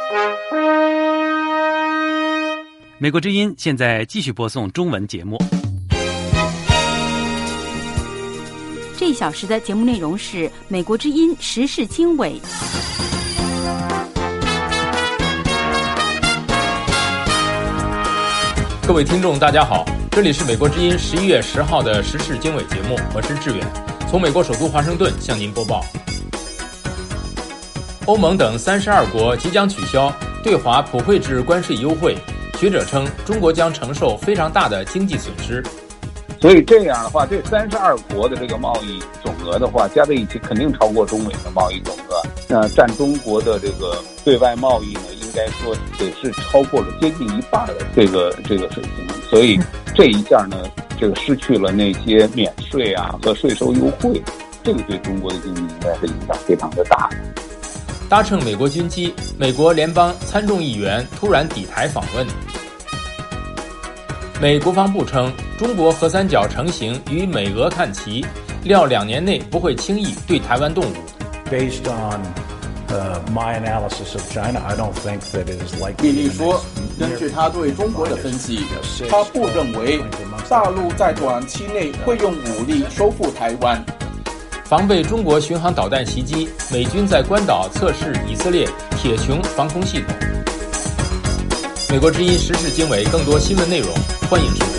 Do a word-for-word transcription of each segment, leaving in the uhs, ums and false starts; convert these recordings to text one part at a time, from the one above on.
美国之音现在继续播送中文节目。 这一小时的节目内容是美国之音时事经纬。 各位听众大家好，这里是美国之音十一月十号的时事经纬节目，我是志远，从美国首都华盛顿向您播报。欧盟等三十二国即将取消对华普惠制关税优惠，学者称中国将承受非常大的经济损失。 所以这样的话，这三十二国的这个贸易总额的话，加在一起肯定超过中美的贸易总额。那占中国的这个对外贸易呢，应该说也是超过了接近一半的这个这个水平。所以这一下呢，这个失去了那些免税啊和税收优惠，这个对中国的经济应该是影响非常的大的。 搭乘美国军机，美国联邦参众议员突然抵台访问。美国防部称，中国核三角成型与美俄看齐，料两年内不会轻易对台湾动武。 Based on uh, my analysis of China, I don't think that it is likely. 比利说，根据他对中国的分析，他不认为大陆在短期内会用武力收复台湾。 防备中国巡航导弹袭击，美军在关岛测试以色列铁穹防空系统。美国之音时事经纬更多新闻内容，欢迎收听。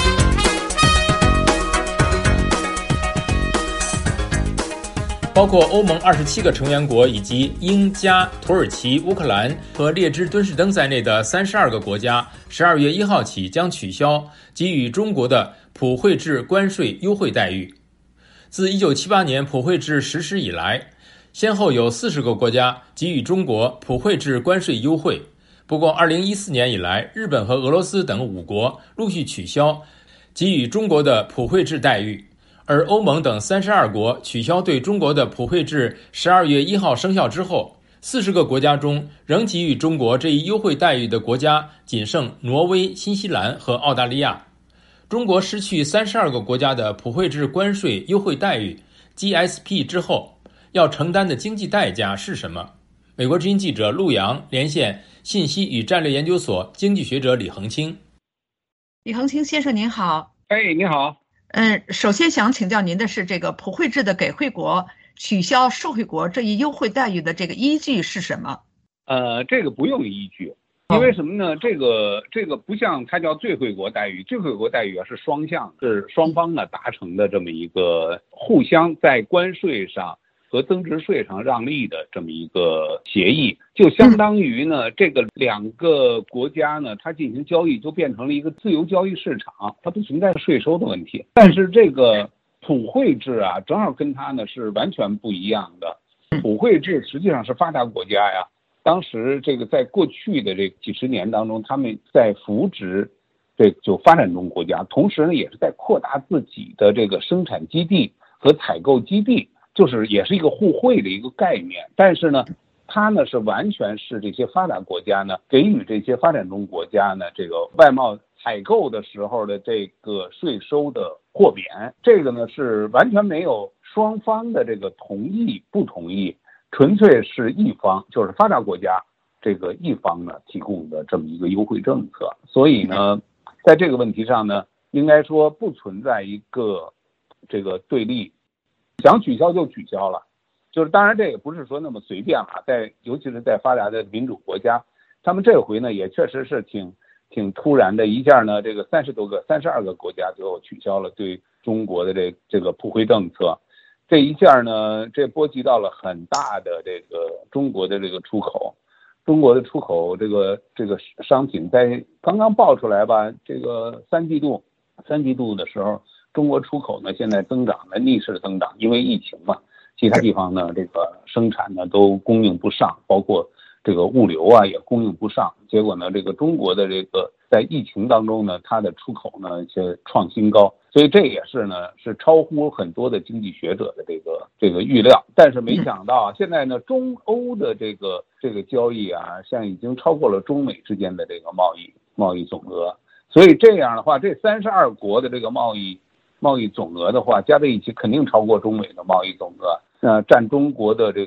包括欧盟二十七个成员国以及英加、土耳其、乌克兰和列支敦士登在内的三十二个国家，十二月一号起将取消给予中国的普惠制关税优惠待遇。自一九七八年普惠制实施以来，先后有四十个国家给予中国普惠制关税优惠。不过二零一四年以来，日本和俄罗斯等五国陆续取消给予中国的普惠制待遇，而欧盟等三十二国取消对中国的普惠制十二月一号生效之后，四十个国家中仍给予中国这一优惠待遇的国家仅剩挪威、新西兰和澳大利亚。中国失去三十二个国家的普惠制关税优惠待遇 G S P 之后，要承担的经济代价是什么？美国之音记者陆洋连线信息与战略研究所经济学者李恒清。 李恒清先生您好。 哎，你好。 嗯，首先想请教您的是，这个普惠制的给惠国取消受惠国这一优惠待遇的这个依据是什么？ 呃，这个不用依据，因为什么呢？这个这个不像它叫最惠国待遇，最惠国待遇啊是双向，是双方呢达成的这么一个互相在关税上和增值税上让利的这么一个协议，就相当于呢，这个两个国家呢，它进行交易就变成了一个自由交易市场，它不存在税收的问题。但是这个普惠制啊，正好跟它呢是完全不一样的。普惠制实际上是发达国家呀，当时这个在过去的这几十年当中，他们在扶植这就发展中国家，同时呢也是在扩大自己的这个生产基地和采购基地。就是也是一个互惠的一个概念，但是呢，它呢是完全是这些发达国家呢给予这些发展中国家呢这个外贸采购的时候的这个税收的豁免，这个呢是完全没有双方的这个同意不同意，纯粹是一方就是发达国家这个一方呢提供的这么一个优惠政策，所以呢，在这个问题上呢，应该说不存在一个这个对立。想取消就取消了，就是当然这也不是说那么随便了，在尤其是在发达的民主国家，他们这回呢也确实是挺挺突然的，一下呢这个三十多个三十二个国家最后取消了对中国的这这个普惠政策，这一下呢这波及到了很大的这个中国的这个出口，中国的出口这个这个商品在刚刚报出来吧，这个三季度三季度的时候。中国出口呢，现在增长了逆势增长，因为疫情嘛，其他地方呢，这个生产呢都供应不上，包括这个物流啊也供应不上。结果呢，这个中国的这个在疫情当中呢，它的出口呢却创新高，所以这也是呢是超乎很多的经济学者的这个这个预料。但是没想到现在呢，中欧的这个这个交易啊，现在已经超过了中美之间的这个贸易贸易总额。所以这样的话，这三十二国的这个贸易。贸易总额的话，加在一起肯定超过中美的贸易总额。呃，占中国的这个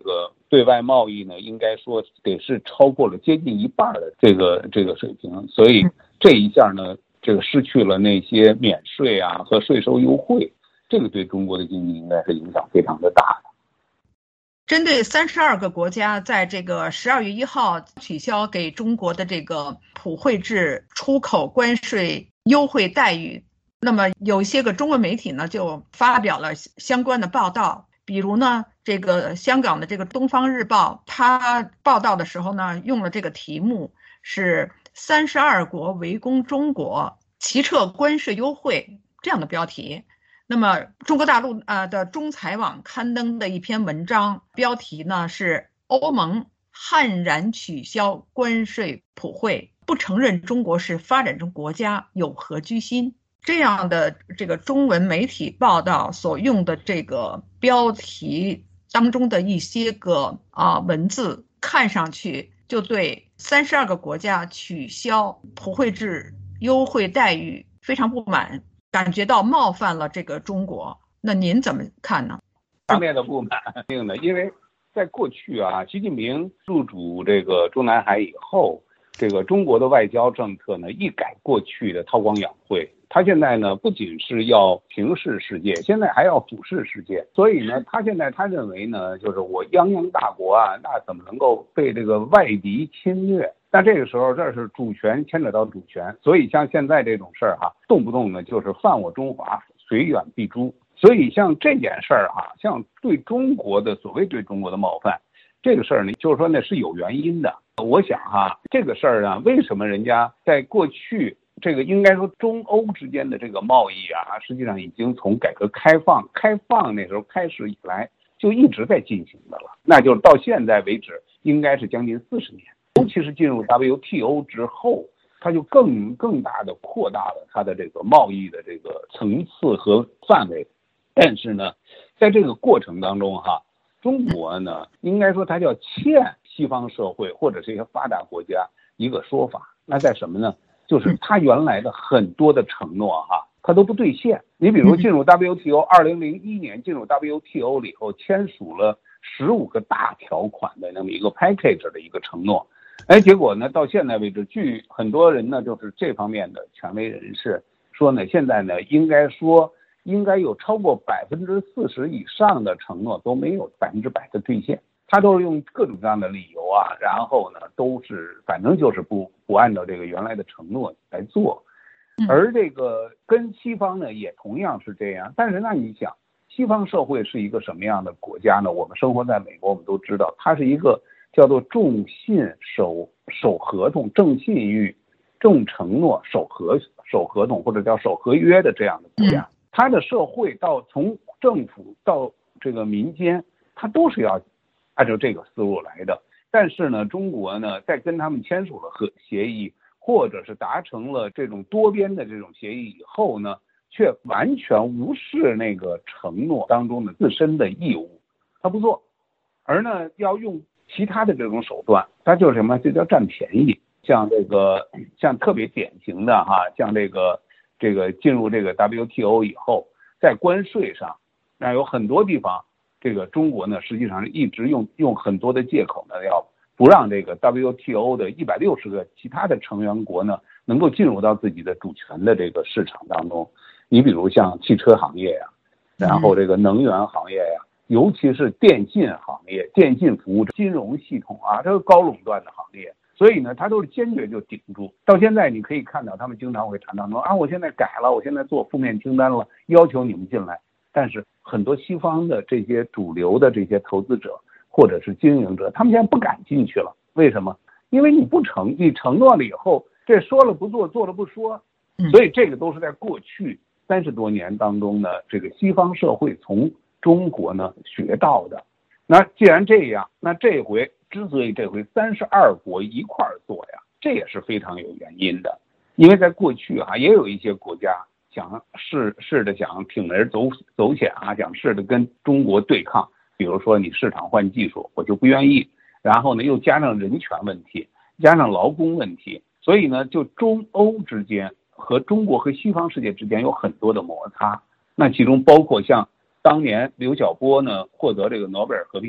对外贸易呢，应该说得是超过了接近一半的这个这个水平，所以这一下呢，这个失去了那些免税啊和税收优惠，这个对中国的经济应该是影响非常的大的。 针对三十二个国家在这个十二月一号取消给中国的这个普惠制出口关税优惠待遇，那么有一些个中文媒体呢就发表了相关的报道，比如呢这个香港的这个东方日报，它报道的时候呢用了这个题目是三十二国围攻中国，齐撤关税优惠这样的标题。那么中国大陆啊的中财网刊登的一篇文章，标题呢是欧盟悍然取消关税普惠，不承认中国是发展中国家，有何居心？这样的这个中文媒体报道所用的这个标题当中的一些个啊文字，看上去就对三十二个国家取消普惠制优惠待遇非常不满，感觉到冒犯了这个中国。那您怎么看呢？ 方面的不满定的，因为在过去啊，习近平入主这个中南海以后，这个中国的外交政策呢一改过去的韬光养晦，他现在呢不仅是要平视世界，现在还要俯视世界。所以呢，他现在他认为呢，就是我泱泱大国啊，那怎么能够被这个外敌侵略？那这个时候，这是主权牵扯到主权，所以像现在这种事儿哈，动不动呢就是犯我中华，虽远必诛。所以像这件事儿哈，像对中国的所谓对中国的冒犯，这个事儿呢，就是说呢是有原因的。我想哈，这个事儿啊，为什么人家在过去这个应该说中欧之间的这个贸易啊，实际上已经从改革开放开放那时候开始以来就一直在进行的了，那就是到现在为止应该是将近四十年。尤其是进入 W T O 之后，它就更更大的扩大了它的这个贸易的这个层次和范围。但是呢，在这个过程当中哈，中国呢应该说它叫欠西方社会或者是一些发达国家一个说法，那在什么呢？就是它原来的很多的承诺哈，它都不兑现。你比如进入 W T O， 二零零一年进入 W T O 了以后，签署了十五个大条款的那么一个 package 的一个承诺。哎，结果呢，到现在为止，据很多人呢，就是这方面的权威人士说呢，现在呢，应该说应该有超过百分之四十以上的承诺都没有百分之百的兑现，他都是用各种各样的理由啊，然后呢，都是反正就是不不按照这个原来的承诺来做，而这个跟西方呢也同样是这样。但是那你想，西方社会是一个什么样的国家呢？我们生活在美国，我们都知道，它是一个叫做重信守守合同、重信誉、重承诺、守合守合同或者叫守合约的这样的国家。它的社会到从政府到这个民间，它都是要按照这个思路来的。但是呢，中国呢在跟他们签署了和协议，或者是达成了这种多边的这种协议以后呢，却完全无视那个承诺当中的自身的义务，他不做，而呢要用其他的这种手段，它就是什么？这叫占便宜。像这个，像特别典型的哈，像这个这个进入这个 W T O 以后，在关税上，那有很多地方，这个中国呢，实际上是一直用用很多的借口呢，要不让这个 W T O 的一百六十个其他的成员国呢，能够进入到自己的主权的这个市场当中。你比如像汽车行业呀，然后这个能源行业呀，尤其是电信行业、电信服务、金融系统啊，这个高垄断的行业。所以呢，他都是坚决就顶住。到现在你可以看到，他们经常会谈到说啊，我现在改了，我现在做负面清单了，要求你们进来。但是很多西方的这些主流的这些投资者或者是经营者，他们现在不敢进去了。为什么？因为你不承，你承诺了以后，这说了不做，做了不说。所以这个都是在过去三十多年当中呢，这个西方社会从中国呢学到的。那既然这样，那这回之所以这回三十二国一块儿做呀，这也是非常有原因的。因为在过去啊，也有一些国家想试试着想铤而走走险啊，想试着跟中国对抗。比如说你市场换技术，我就不愿意。然后呢，又加上人权问题，加上劳工问题，所以呢，就中欧之间和中国和西方世界之间有很多的摩擦。那其中包括像当年刘晓波呢获得这个诺贝尔和平奖，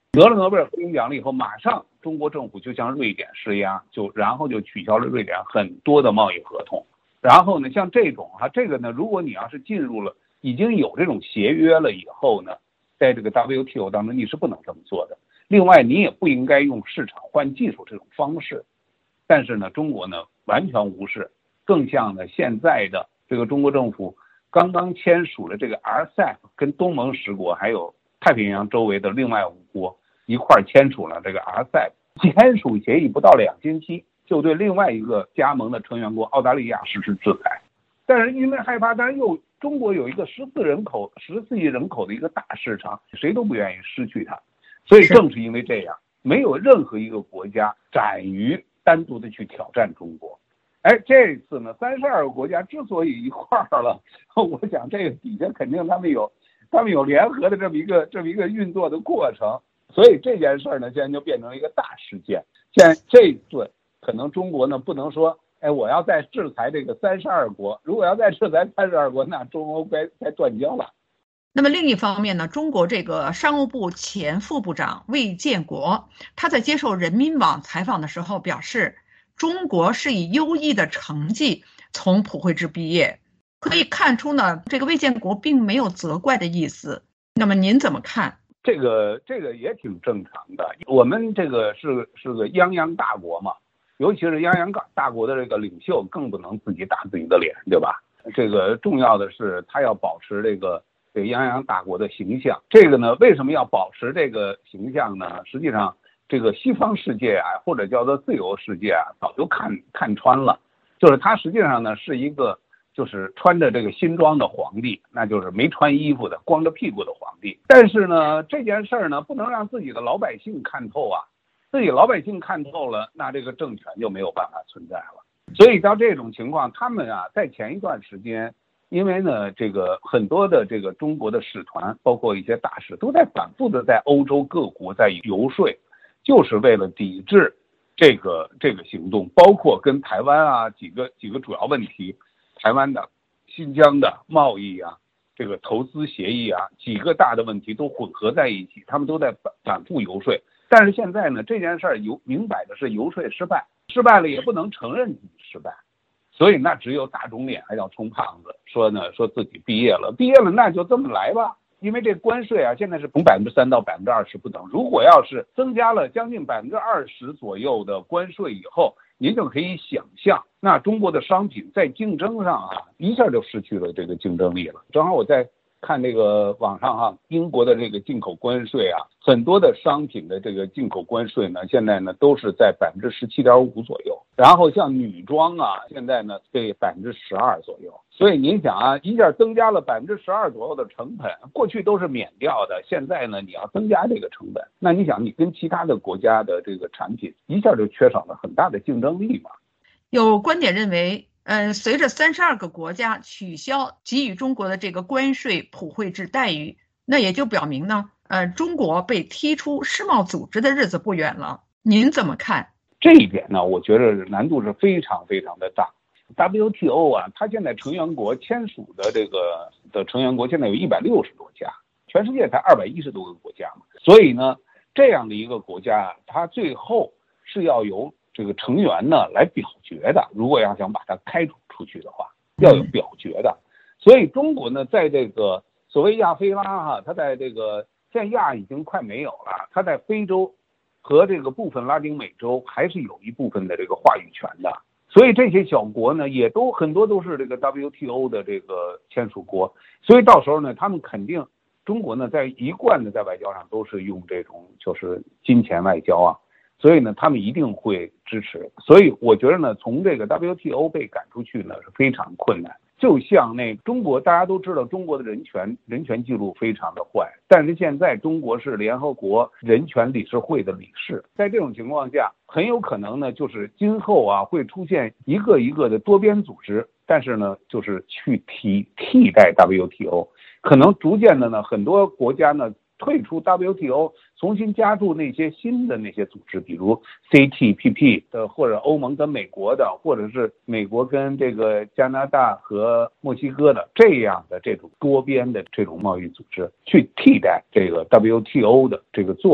得了诺贝尔和平奖了以后，马上中国政府就向瑞典施压，就然后就取消了瑞典很多的贸易合同。然后呢，像这种哈、啊，这个呢，如果你要是进入了已经有这种协约了以后呢，在这个 W T O 当中你是不能这么做的。另外，你也不应该用市场换技术这种方式。但是呢，中国呢完全无视，更像呢现在的这个中国政府刚刚签署了这个 R C E P， 跟东盟十国还有太平洋周围的另外五国一块签署了这个 R C E P， 签署协议不到两星期，就对另外一个加盟的成员国澳大利亚实施制裁。但是因为害怕，但是又中国有一个十四人口、十四亿人口的一个大市场，谁都不愿意失去它。所以正是因为这样，没有任何一个国家敢于单独的去挑战中国。哎，这次呢，三十二个国家之所以一块儿了，我想这个底下肯定他们有，他们有联合的这么一个这么一个运作的过程。所以这件事呢，现在就变成一个大事件。现在这一次可能中国呢不能说，哎，我要再制裁这个三十二国，如果要再制裁三十二国，那中欧该该断交了。 那么另一方面呢，中国这个商务部前副部长魏建国，他在接受人民网采访的时候表示，中国是以优异的成绩从普惠制毕业。可以看出呢，这个魏建国并没有责怪的意思。那么您怎么看？ 这个这个也挺正常的。我们这个是是个泱泱大国嘛，尤其是泱泱大国的这个领袖更不能自己打自己的脸，对吧？这个重要的是他要保持这个这个泱泱大国的形象。这个呢，为什么要保持这个形象呢？实际上，这个西方世界啊，或者叫做自由世界啊，早就看看穿了，就是他实际上呢是一个就是穿着这个新装的皇帝，那就是没穿衣服的光着屁股的皇帝。但是呢，这件事儿呢不能让自己的老百姓看透啊，自己老百姓看透了，那这个政权就没有办法存在了。所以到这种情况，他们啊在前一段时间，因为呢这个很多的这个中国的使团，包括一些大使，都在反复的在欧洲各国在游说，就是为了抵制这个这个行动，包括跟台湾啊几个几个主要问题，台湾的、新疆的贸易啊，这个投资协议啊，几个大的问题都混合在一起，他们都在反反复游说。但是现在呢，这件事儿游明摆的是游说失败，失败了也不能承认自己失败，所以那只有打肿脸还要充胖子，说呢说自己毕业了，毕业了那就这么来吧。因为这关税啊，现在是从百分之三到百分之二十不等。如果要是增加了将近百分之二十左右的关税以后，您就可以想象，那中国的商品在竞争上啊，一下就失去了这个竞争力了。正好我在看这个网上哈、啊，英国的这个进口关税啊，很多的商品的这个进口关税呢，现在呢都是在百分之十七点五左右。然后像女装啊，现在呢这百分之十二左右。所以您想啊，一下增加了百分之十二左右的成本，过去都是免掉的，现在呢你要增加这个成本，那你想你跟其他的国家的这个产品一下就缺少了很大的竞争力嘛。 有观点认为，呃，随着三十二个国家取消给予中国的这个关税普惠制待遇，那也就表明呢，呃，中国被踢出世贸组织的日子不远了。您怎么看？ 这一点呢，我觉得难度是非常非常的大。W T O 啊，它现在成员国签署的这个的成员国现在有一百六十多家，全世界才二百一十多个国家嘛。所以呢，这样的一个国家，它最后是要由这个成员呢来表决的。如果要想把它开除出去的话，要有表决的。所以中国呢，在这个所谓亚非拉哈，它在这个现在亚已经快没有了，它在非洲和这个部分拉丁美洲还是有一部分的这个话语权的。所以这些小国呢，也都很多都是这个 W T O 的这个签署国，所以到时候呢，他们肯定中国呢在一贯的在外交上都是用这种就是金钱外交啊，所以呢他们一定会支持。所以我觉得呢，从这个 W T O 被赶出去呢是非常困难。就像那中国，大家都知道中国的人权人权记录非常的坏，但是现在中国是联合国人权理事会的理事，在这种情况下，很有可能呢，就是今后啊会出现一个一个的多边组织，但是呢，就是去替替代 W T O， 可能逐渐的呢，很多国家呢退出 W T O， 重新加入那些新的那些组织，比如 C T P P 的，或者欧盟跟美国的，或者是美国跟这个加拿大和墨西哥的这样的这种多边的这种贸易组织，去替代这个 W T O 的这个作用。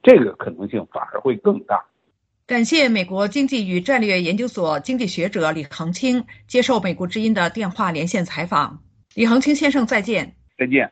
这个可能性反而会更大。 感谢美国经济与战略研究所经济学者李恒清接受美国之音的电话连线采访。李恒清先生，再见。 再见。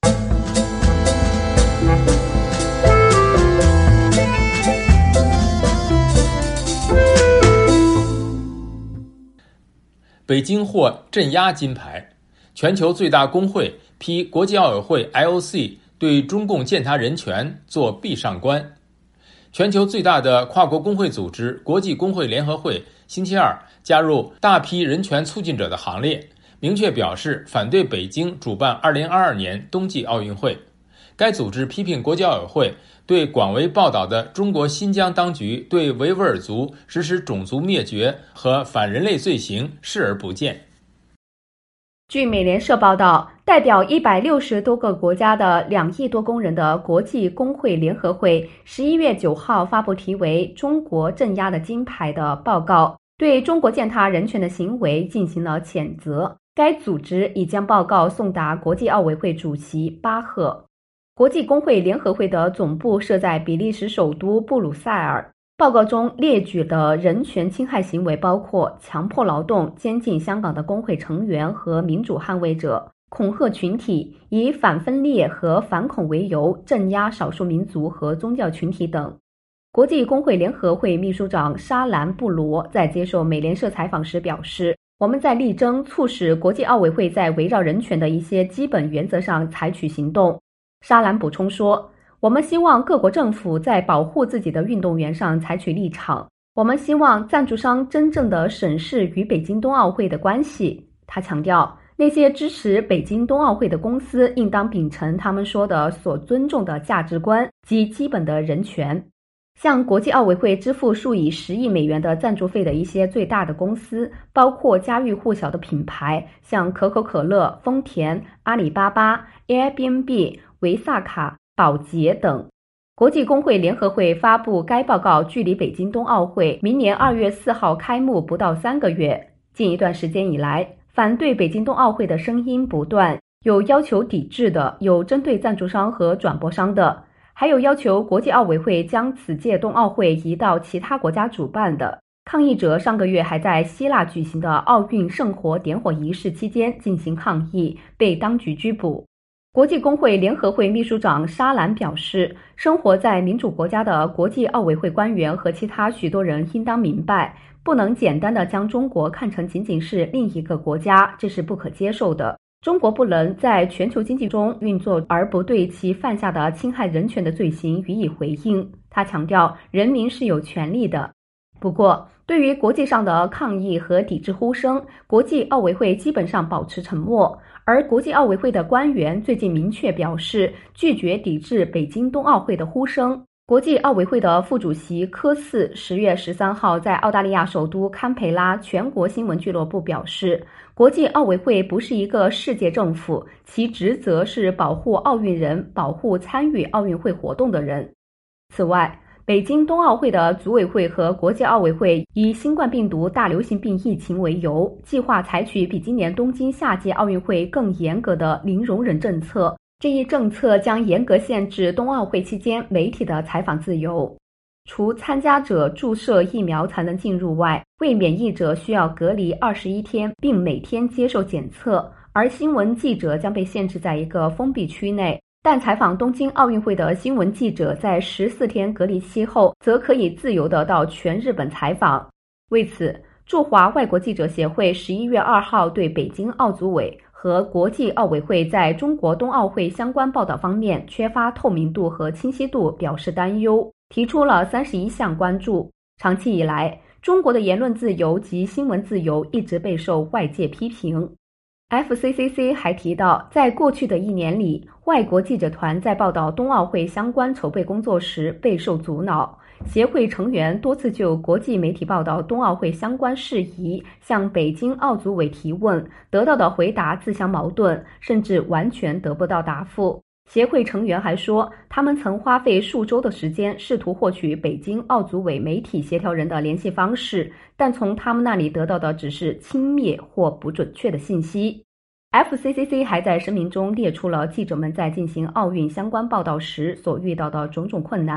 北京获镇压金牌，全球最大工会批国际奥委会 I O C 对中共践踏人权做壁上观。全球最大的跨国工会组织国际工会联合会星期二加入大批人权促进者的行列，明确表示反对北京主办二零二二年冬季奥运会。该组织批评国际奥委会对广为报道的中国新疆当局对维吾尔族实施种族灭绝和反人类罪行视而不见。 据美联社报道，代表一百六十多个国家的两亿多工人的国际工会联合会十一月九号发布题为《中国镇压的金牌》的报告，对中国践踏人权的行为进行了谴责。该组织已将报告送达国际奥委会主席巴赫。国际工会联合会的总部设在比利时首都布鲁塞尔。报告中列举的人权侵害行为包括强迫劳动、监禁香港的工会成员和民主捍卫者、恐吓群体、以反分裂和反恐为由镇压少数民族和宗教群体等。国际工会联合会秘书长沙兰布罗在接受美联社采访时表示，我们在力争促使国际奥委会在围绕人权的一些基本原则上采取行动。沙兰补充说，我们希望各国政府在保护自己的运动员上采取立场。我们希望赞助商真正地审视与北京冬奥会的关系。他强调，那些支持北京冬奥会的公司应当秉承他们说的所尊重的价值观及基本的人权。向国际奥委会支付数以十亿美元的赞助费的一些最大的公司，包括家喻户晓的品牌，像可口可乐、丰田、阿里巴巴、Airbnb、维萨卡、宝洁等。国际工会联合会发布该报告距离北京冬奥会明年二月四号开幕不到三个月。近一段时间以来，反对北京冬奥会的声音不断，有要求抵制的，有针对赞助商和转播商的，还有要求国际奥委会将此届冬奥会移到其他国家主办的。抗议者上个月还在希腊举行的奥运圣火点火仪式期间进行抗议，被当局拘捕。国际工会联合会秘书长沙兰表示，生活在民主国家的国际奥委会官员和其他许多人应当明白，不能简单地将中国看成仅仅是另一个国家，这是不可接受的。中国不能在全球经济中运作而不对其犯下的侵害人权的罪行予以回应。他强调，人民是有权利的。不过，对于国际上的抗议和抵制呼声，国际奥委会基本上保持沉默。而国际奥委会的官员最近明确表示，拒绝抵制北京冬奥会的呼声。国际奥委会的副主席科斯十月十三号在澳大利亚首都堪培拉全国新闻俱乐部表示，国际奥委会不是一个世界政府，其职责是保护奥运人，保护参与奥运会活动的人。此外，北京冬奥会的组委会和国际奥委会以新冠病毒大流行病疫情为由，计划采取比今年东京夏季奥运会更严格的零容忍政策。这一政策将严格限制冬奥会期间媒体的采访自由。除参加者注射疫苗才能进入外，未免疫者需要隔离二十一天，并每天接受检测，而新闻记者将被限制在一个封闭区内。但采访东京奥运会的新闻记者在十四天隔离期后，则可以自由地到全日本采访。为此，驻华外国记者协会十一月二号对北京奥组委和国际奥委会在中国冬奥会相关报道方面缺乏透明度和清晰度表示担忧，提出了三十一项关注。长期以来，中国的言论自由及新闻自由一直备受外界批评。F C C C 还提到，在过去的一年里，外国记者团在报道冬奥会相关筹备工作时备受阻挠。协会成员多次就国际媒体报道冬奥会相关事宜向北京奥组委提问，得到的回答自相矛盾，甚至完全得不到答复。协会成员还说，他们曾花费数周的时间试图获取北京奥组委媒体协调人的联系方式，但从他们那里得到的只是轻蔑或不准确的信息。F C C C 还在声明中列出了记者们在进行奥运相关报道时所遇到的种种困难，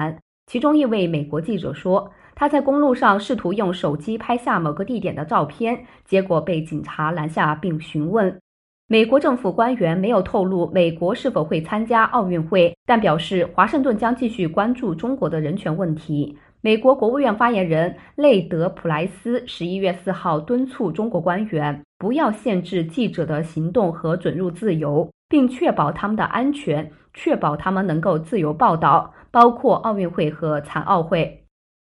其中一位美国记者说，他在公路上试图用手机拍下某个地点的照片，结果被警察拦下并询问。美国政府官员没有透露美国是否会参加奥运会，但表示华盛顿将继续关注中国的人权问题。美国国务院发言人内德·普莱斯十一月四号敦促中国官员不要限制记者的行动和准入自由，并确保他们的安全，确保他们能够自由报道，包括奥运会和残奥会。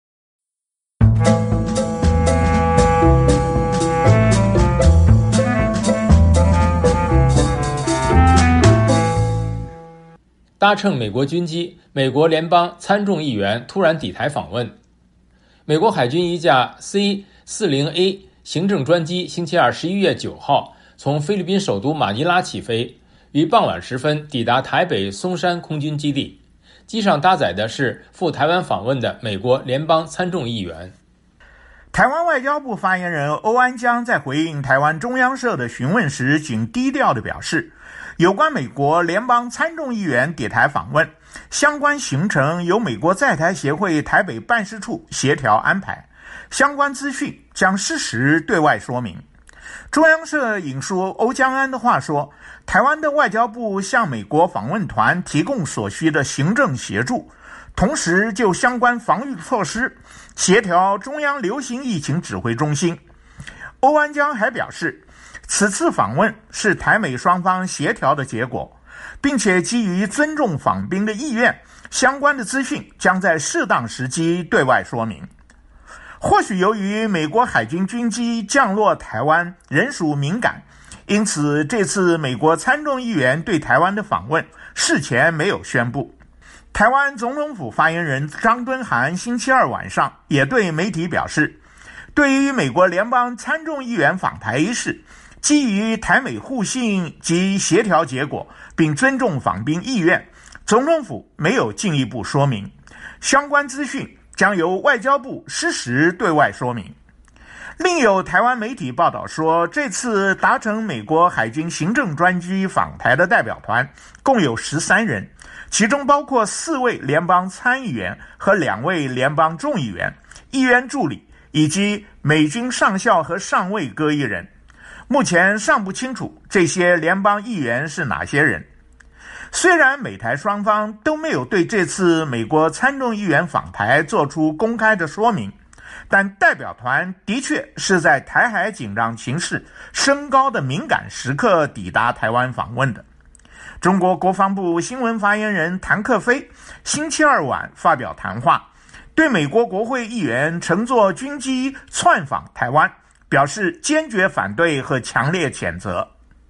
搭乘美国军机，美国联邦参众议员突然抵台访问。美国海军一架 C 四十 A 行政专机星期二十一月九号从菲律宾首都马尼拉起飞，于傍晚时分抵达台北松山空军基地。机上搭载的是赴台湾访问的美国联邦参众议员。 台湾外交部发言人欧安江在回应台湾中央社的询问时，仅低调地表示，有关美国联邦参众议员抵台访问，相关行程由美国在台协会台北办事处协调安排，相关资讯将适时对外说明。中央社引述欧江安的话说，台湾的外交部向美国访问团提供所需的行政协助，同时就相关防御措施协调中央流行疫情指挥中心。欧安江还表示，此次访问是台美双方协调的结果，并且基于尊重访宾的意愿，相关的资讯将在适当时机对外说明。或许由于美国海军军机降落台湾仍属敏感，因此这次美国参众议员对台湾的访问事前没有宣布。台湾总统府发言人张敦涵星期二晚上也对媒体表示，对于美国联邦参众议员访台一事，基于台美互信及协调结果，并尊重访宾意愿，总统府没有进一步说明，相关资讯将由外交部适时对外说明。另有台湾媒体报道说，这次搭乘美国海军行政专机访台的代表团共有十三人，其中包括四位联邦参议员和两位联邦众议员、议员助理以及美军上校和上尉各一人。目前尚不清楚这些联邦议员是哪些人。虽然美台双方都没有对这次美国参众议员访台做出公开的说明，但代表团的确是在台海紧张情势升高的敏感时刻抵达台湾访问的。中国国防部新闻发言人谭克飞星期二晚发表谈话，对美国国会议员乘坐军机窜访台湾表示坚决反对和强烈谴责。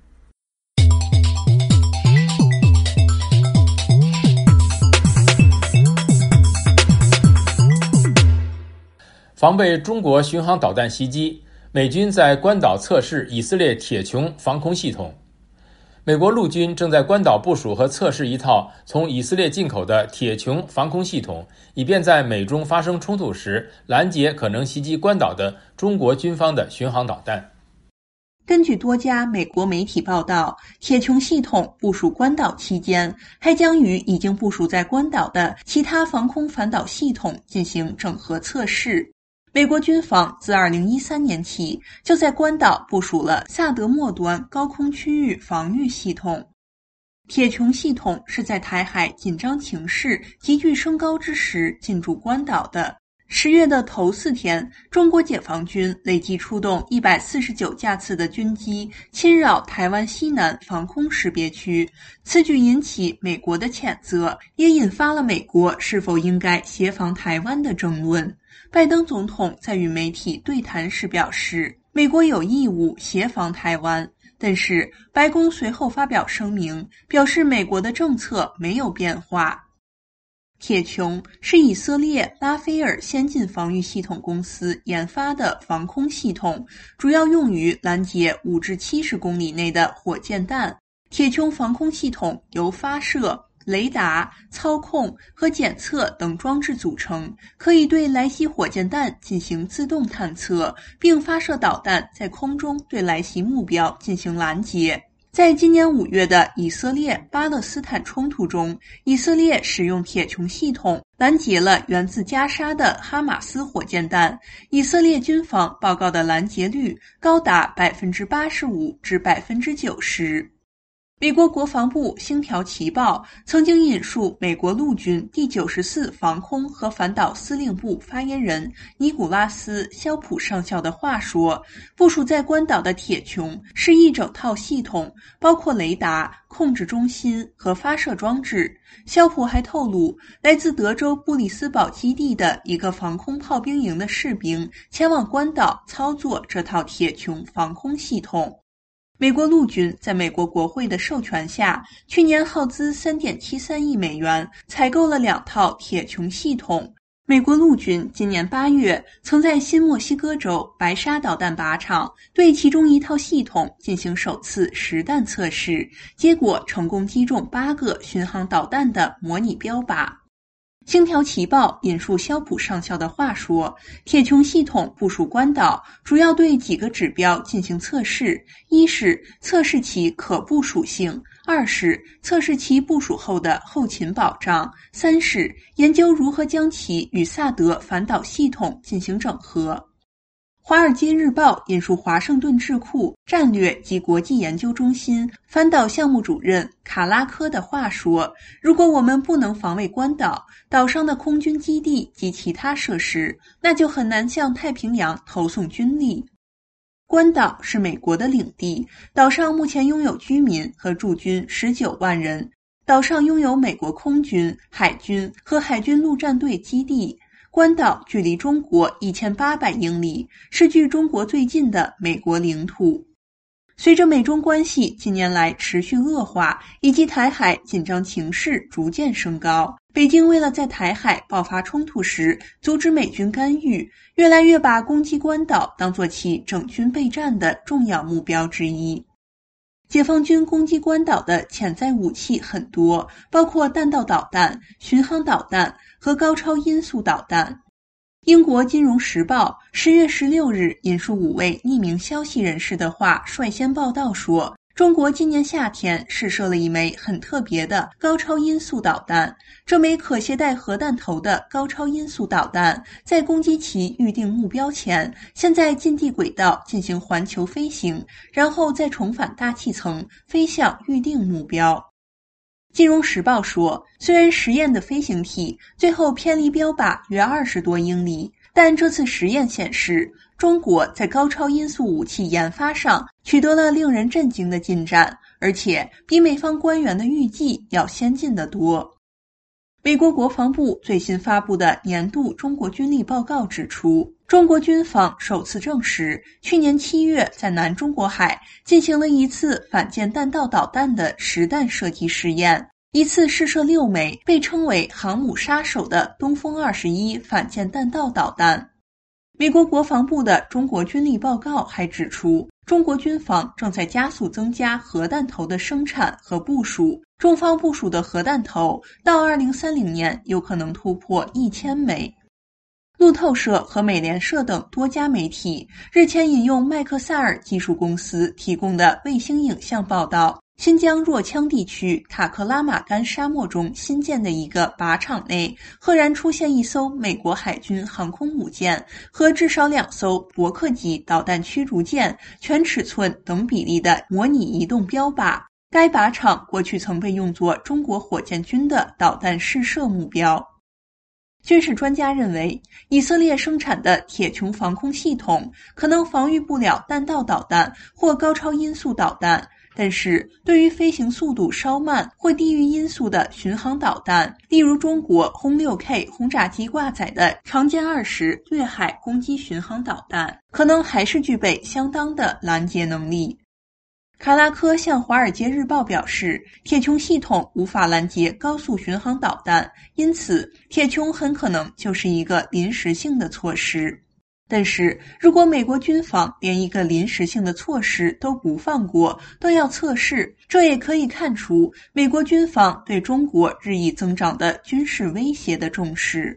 防备中国巡航导弹袭击，美军在关岛测试以色列铁穹防空系统。美国陆军正在关岛部署和测试一套从以色列进口的铁穹防空系统，以便在美中发生冲突时拦截可能袭击关岛的中国军方的巡航导弹。 根据多家美国媒体报道，铁穹系统部署关岛期间，还将与已经部署在关岛的其他防空反导系统进行整合测试。美国军方自二零一三年起就在关岛部署了萨德末端高空区域防御系统。铁穹系统是在台海紧张情势急剧升高之时进驻关岛的。十月的头四天，中国解放军累计出动一百四十九架次的军机侵扰台湾西南防空识别区，此举引起美国的谴责，也引发了美国是否应该协防台湾的争论。拜登总统在与媒体对谈时表示，美国有义务协防台湾，但是白宫随后发表声明，表示美国的政策没有变化。铁穹是以色列拉斐尔先进防御系统公司研发的防空系统，主要用于拦截五至七十公里内的火箭弹。铁穹防空系统由发射、雷达、操控和检测等装置组成，可以对来袭火箭弹进行自动探测，并发射导弹在空中对来袭目标进行拦截。 在今年五月的以色列巴勒斯坦冲突中，以色列使用铁穹系统拦截了源自加沙的哈马斯火箭弹，以色列军方报告的拦截率高达百分之八十五至百分之九十。美国国防部星条旗报曾经引述美国陆军第九十四防空和反导司令部发言人尼古拉斯·肖普上校的话说，部署在关岛的铁穹是一整套系统，包括雷达、控制中心和发射装置。肖普还透露，来自德州布里斯堡基地的一个防空炮兵营的士兵前往关岛操作这套铁穹防空系统。美国陆军在美国国会的授权下，去年耗资 三点七三亿美元采购了两套铁穹系统。美国陆军今年八月曾在新墨西哥州白沙导弹靶场对其中一套系统进行首次实弹测试，结果成功击中八个巡航导弹的模拟标靶。星条旗报引述肖普上校的话说，铁穹系统部署关岛主要对几个指标进行测试，一是测试其可部署性，二是测试其部署后的后勤保障，三是研究如何将其与萨德反导系统进行整合。华尔街日报引述华盛顿智库战略及国际研究中心反导项目主任卡拉科的话说，如果我们不能防卫关岛，岛上的空军基地及其他设施，那就很难向太平洋投送军力。关岛是美国的领地，岛上目前拥有居民和驻军十九万人，岛上拥有美国空军、海军和海军陆战队基地。关岛距离中国一千八百英里，是距中国最近的美国领土。随着美中关系近年来持续恶化，以及台海紧张情势逐渐升高，北京为了在台海爆发冲突时阻止美军干预，越来越把攻击关岛当作其整军备战的重要目标之一。解放军攻击关岛的潜在武器很多，包括弹道导弹、巡航导弹和高超音速导弹。英国金融时报十月十六日引述五位匿名消息人士的话，率先报道说，中国今年夏天试射了一枚很特别的高超音速导弹。这枚可携带核弹头的高超音速导弹，在攻击其预定目标前，先在近地轨道进行环球飞行，然后再重返大气层，飞向预定目标。金融时报说，虽然实验的飞行体最后偏离标靶约二十多英里，但这次实验显示，中国在高超音速武器研发上取得了令人震惊的进展，而且比美方官员的预计要先进得多。美国国防部最新发布的年度中国军力报告指出，中国军方首次证实，去年七月在南中国海进行了一次反舰弹道导弹的实弹射击试验，一次试射六枚被称为航母杀手的东风二十一反舰弹道导弹。美国国防部的中国军力报告还指出，中国军方正在加速增加核弹头的生产和部署，中方部署的核弹头到二零三零年有可能突破一千枚。路透社和美联社等多家媒体日前引用麦克萨尔技术公司提供的卫星影像报道，新疆若羌地区塔克拉玛干沙漠中新建的一个靶场内，赫然出现一艘美国海军航空母舰和至少两艘伯克级导弹驱逐舰，全尺寸等比例的模拟移动标靶。该靶场过去曾被用作中国火箭军的导弹试射目标。军事专家认为，以色列生产的铁穹防空系统可能防御不了弹道导弹或高超音速导弹，但是对于飞行速度稍慢或低于音速的巡航导弹，例如中国轰 六 K 轰炸机挂载的长歼二十掠海攻击巡航导弹，可能还是具备相当的拦截能力。卡拉科向《华尔街日报》表示，铁穹系统无法拦截高速巡航导弹，因此铁穹很可能就是一个临时性的措施。但是，如果美国军方连一个临时性的措施都不放过，都要测试，这也可以看出美国军方对中国日益增长的军事威胁的重视。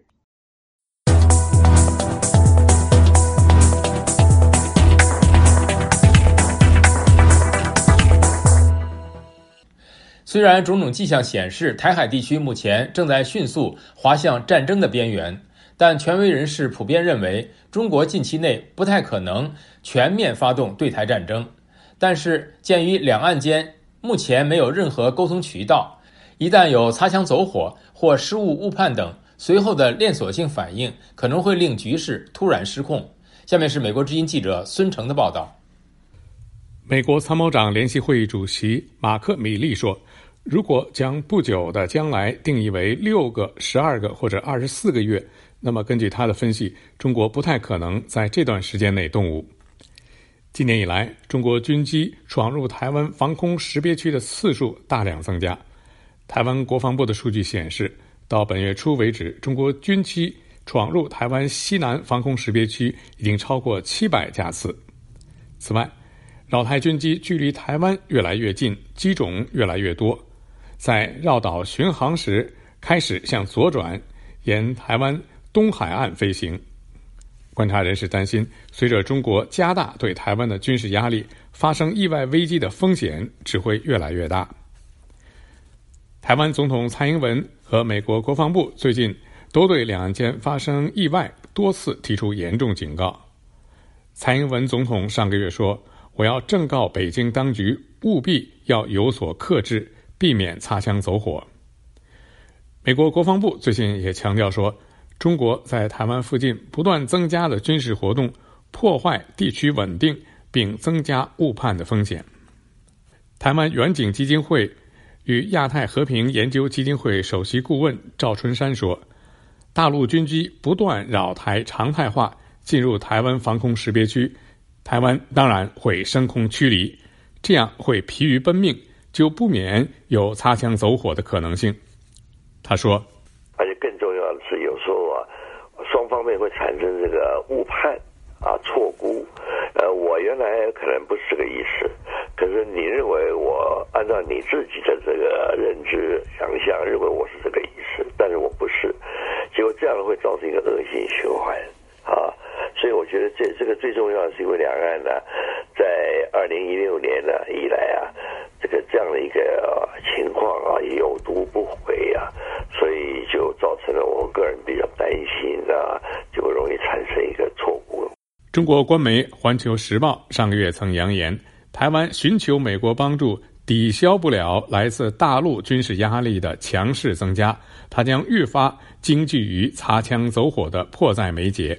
虽然种种迹象显示台海地区目前正在迅速滑向战争的边缘，但权威人士普遍认为，中国近期内不太可能全面发动对台战争。但是，鉴于两岸间目前没有任何沟通渠道，一旦有擦枪走火或失误误判等，随后的连锁性反应可能会令局势突然失控。下面是美国之音记者孙成的报道。 美国参谋长联席会议主席马克·米利说，如果将不久的将来定义为六个、十二个或者二十四个月，那么根据他的分析，中国不太可能在这段时间内动武。今年以来，中国军机闯入台湾防空识别区的次数大量增加。台湾国防部的数据显示，到本月初为止，中国军机闯入台湾西南防空识别区已经超过七百架次。此外，扰台军机距离台湾越来越近，机种越来越多，在绕岛巡航时开始向左转，沿台湾东海岸飞行。观察人士担心，随着中国加大对台湾的军事压力，发生意外危机的风险只会越来越大。台湾总统蔡英文和美国国防部最近都对两岸间发生意外多次提出严重警告。蔡英文总统上个月说，我要正告北京当局务必要有所克制，避免擦枪走火。美国国防部最近也强调说，中国在台湾附近不断增加的军事活动破坏地区稳定，并增加误判的风险。台湾远景基金会与亚太和平研究基金会首席顾问赵春山说，大陆军机不断扰台常态化进入台湾防空识别区，台湾当然会升空驱离，这样会疲于奔命，就不免有擦枪走火的可能性。他说， 而且更重要的是，有时候啊，双方面会产生这个误判啊、错估。呃，我原来可能不是这个意思，可是你认为我按照你自己的这个认知想象，认为我是这个意思，但是我不是，结果这样会造成一个恶性循环啊。所以我觉得这这个最重要的是，因为两岸呢，在二零一六年呢以来啊，这个这样的一个、呃、情况啊，有毒不回啊，所以就造成了我个人比较担心啊，就容易产生一个错误。 中国官媒《环球时报》上个月曾扬言，台湾寻求美国帮助，抵消不了来自大陆军事压力的强势增加，它将愈发惊惧于擦枪走火的迫在眉睫。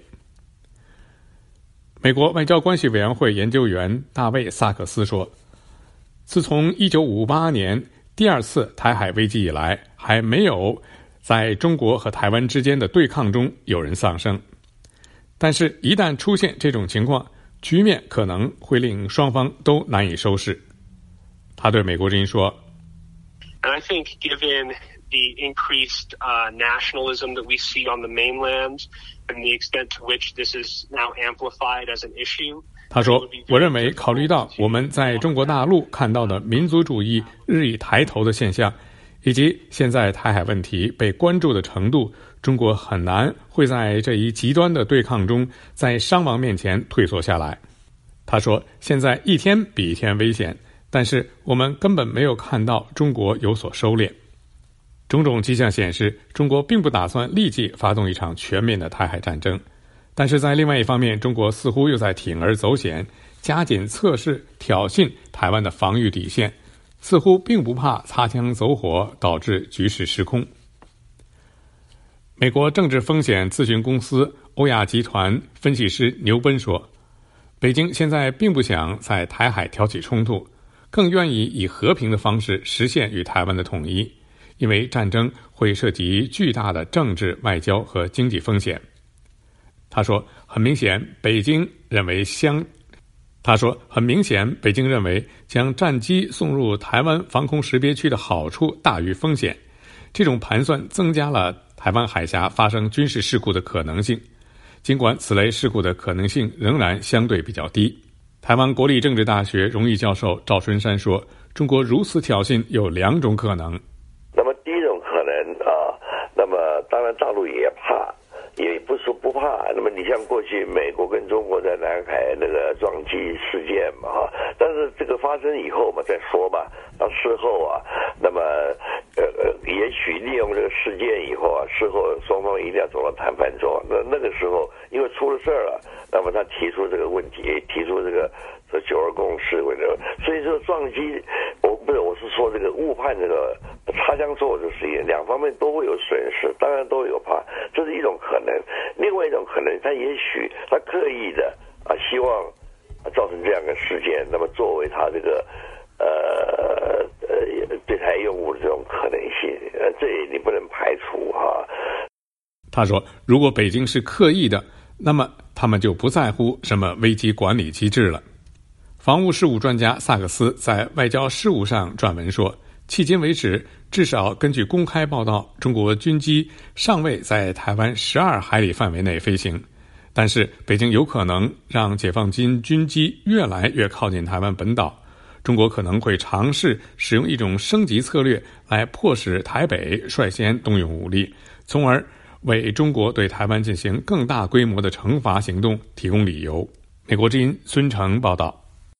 美国外交关系委员会研究员大卫·萨克斯说，自从一九五八年第二次台海危机以来，还没有在中国和台湾之间的对抗中有人丧生。但是一旦出现这种情况，局面可能会令双方都难以收拾。他对美国之音说， And I think given the increased uh, nationalism that we see on the mainland and the extent to which this is now amplified as an issue, 他说，我认为考虑到我们在中国大陆看到的民族主义日益抬头的现象，以及现在台海问题被关注的程度，中国很难会在这一极端的对抗中在伤亡面前退缩下来。他说，现在一天比一天危险，但是我们根本没有看到中国有所收敛。种种迹象显示，中国并不打算立即发动一场全面的台海战争，但是在另外一方面，中国似乎又在铤而走险，加紧测试挑衅台湾的防御底线，似乎并不怕擦枪走火导致局势失控。美国政治风险咨询公司欧亚集团分析师牛奔说，北京现在并不想在台海挑起冲突，更愿意以和平的方式实现与台湾的统一，因为战争会涉及巨大的政治、外交和经济风险。他说，很明显，北京认为相他说，很明显，北京认为将战机送入台湾防空识别区的好处大于风险。这种盘算增加了台湾海峡发生军事事故的可能性，尽管此类事故的可能性仍然相对比较低。台湾国立政治大学荣誉教授赵春山说，中国如此挑衅有两种可能。 那么第一种可能啊，那么当然大陆也怕，也不是说不怕。那么你像过去美国跟中国在南海那个撞击事件嘛，哈，但是这个发生以后嘛再说吧。到事后啊，那么许利用这个事件以后啊，事后双方一定要走到谈判桌。那那个时候因为出了事儿了，那么他提出这个问题，提出这个这九二共识，所以说撞击，我不是我是说这个误判这个擦枪走火这事情，两方面都会有损失，当然都有怕，这是一种可能。另外一种可能，他也许他刻意的啊，希望造成这样的事件，那么作为他这个。呃呃，对台用武的这种可能性，呃，这也你不能排除哈、啊。 他说，如果北京是刻意的，那么他们就不在乎什么危机管理机制了。防务事务专家萨克斯在外交事务上撰文说，迄今为止，至少根据公开报道，中国军机尚未在台湾十二海里范围内飞行，但是北京有可能让解放军军机越来越靠近台湾本岛。中国可能会尝试使用一种升级策略来迫使台北率先动用武力，从而为中国对台湾进行更大规模的惩罚行动提供理由。美国之音孙成报道。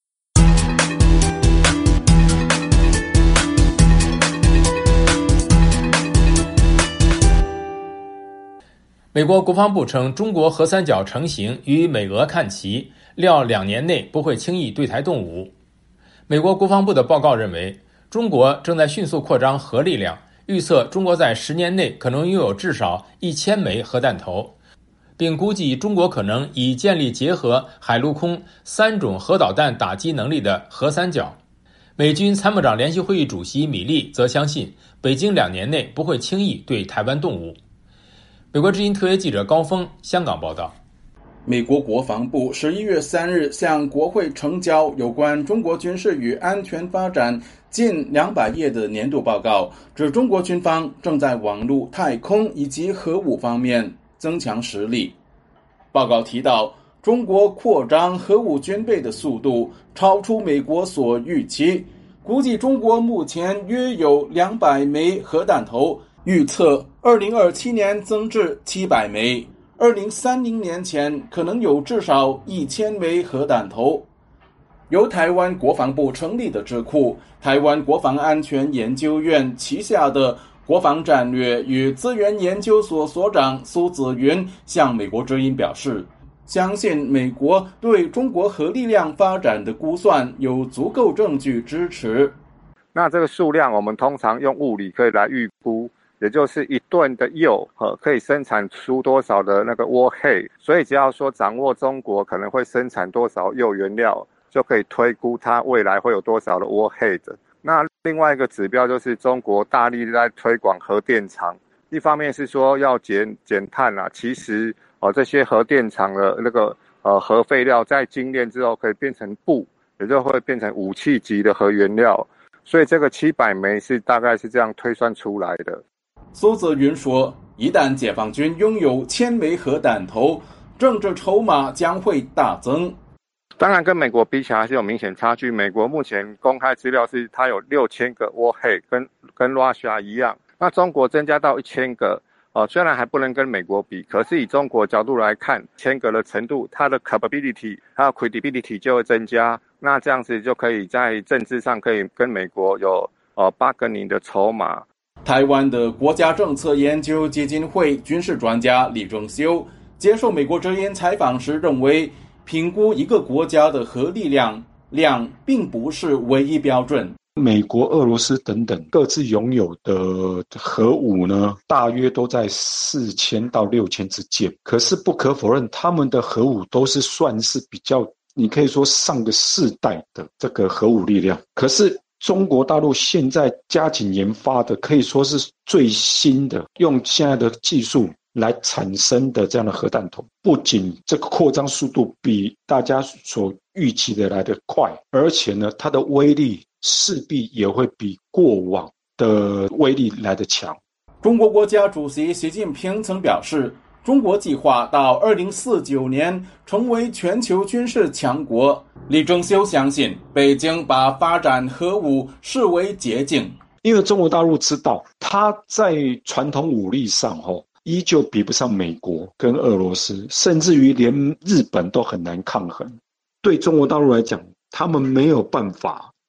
美国国防部称，中国核三角成型与美俄看齐，料两年内不会轻易对台动武。美国国防部的报告认为，中国正在迅速扩张核力量，预测中国在十年内可能拥有至少一千枚核弹头，并估计中国可能已建立结合海陆空三种核导弹打击能力的核三角。美军参谋长联席会议主席米利则相信，北京两年内不会轻易对台湾动武。美国之音特约记者高峰香港报道。 美国国防部十一月三日向国会呈交有关中国军事与安全发展近两百页的年度报告，指中国军方正在网络、太空以及核武方面增强实力。报告提到，中国扩张核武军备的速度超出美国所预期，估计中国目前约有两百枚核弹头，预测二零二七年增至七百枚。二零三零年前可能有至少一千枚核弹头。由台湾国防部成立的智库台湾国防安全研究院旗下的国防战略与资源研究所所长苏子云向美国之音表示，相信美国对中国核力量发展的估算有足够证据支持。 那这个数量我们通常用物理可以来预估，也就是一吨的铀可以生产出多少的那个 warhead， 所以只要说掌握中国可能会生产多少铀原料，就可以推估它未来会有多少的 warhead。 那另外一个指标就是中国大力在推广核电厂，一方面是说要减减碳啊，其实呃这些核电厂的那个呃核废料在精炼之后可以变成布，也就会变成武器级的核原料，所以这个七百枚是大概是这样推算出来的。 苏泽云说，一旦解放军拥有千枚核弹头，政治筹码将会大增。 当然跟美国比起来还是有明显差距，美国目前公开资料是它有六千个 warhead， 跟跟 Russia 一样，那中国增加到一千个，呃，虽然还不能跟美国比，可是以中国角度来看，千个的程度，它的 capability 还有 credibility 就会增加，那这样子就可以在政治上可以跟美国有呃 bargaining 的筹码。 台湾的国家政策研究基金会军事专家李正修接受美国之音采访时认为，评估一个国家的核力量量并不是唯一标准。 美国、俄罗斯等等各自拥有的核武呢，大约都在四千到六千之间。可是不可否认，他们的核武都是算是比较，你可以说上个世代的这个核武力量。可是中国大陆现在加紧研发的，可以说是最新的，用现在的技术来产生的这样的核弹头，不仅这个扩张速度比大家所预期的来得快，而且呢，它的威力势必也会比过往的威力来得强。 中国国家主席习近平曾表示，中国计划到二零四九年成为全球军事强国。李正修相信，北京把发展核武视为捷径， 因为中国大陆知道，它在传统武力上哦，依旧比不上美国跟俄罗斯，甚至于连日本都很难抗衡。对中国大陆来讲，他们没有办法